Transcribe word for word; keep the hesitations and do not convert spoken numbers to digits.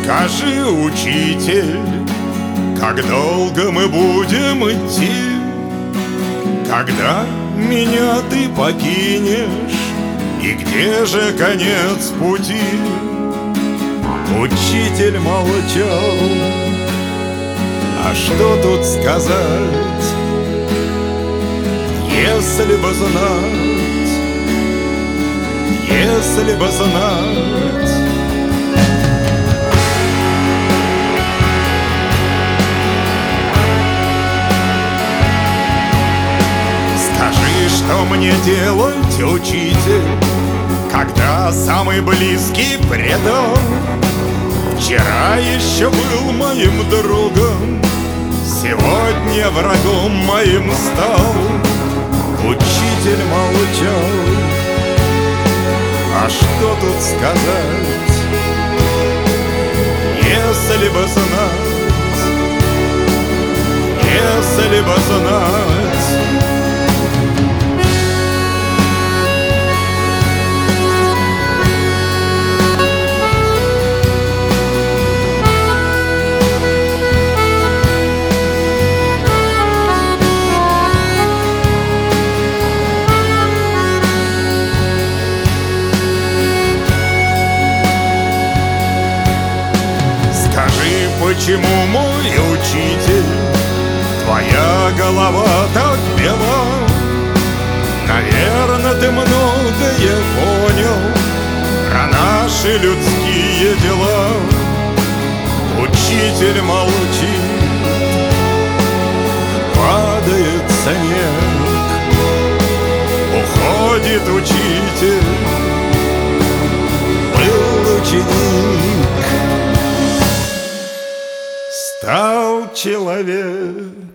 Скажи, учитель, как долго мы будем идти? Когда меня ты покинешь? И где же конец пути? Учитель молчал. А что тут сказать? Если бы знать, если бы знать. Скажи, что мне делать, учитель, когда самый близкий предал? Вчера еще был моим другом, сегодня врагом моим стал. Учитель молчал. А что тут сказать? Если бы знать, если бы знать. Почему, мой учитель, твоя голова так бела? Наверное, ты многое понял про наши людские дела. Учитель молчит, падает снег, уходит учитель, был ученик, стал человек.